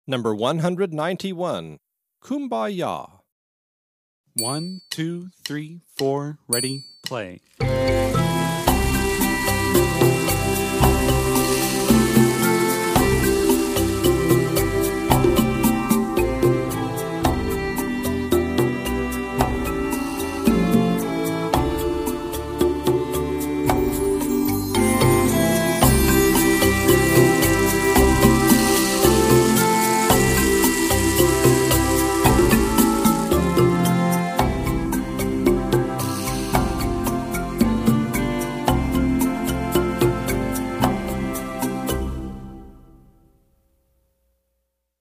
Number 191. Kumbaya. 1, 2, 3, 4, ready, play.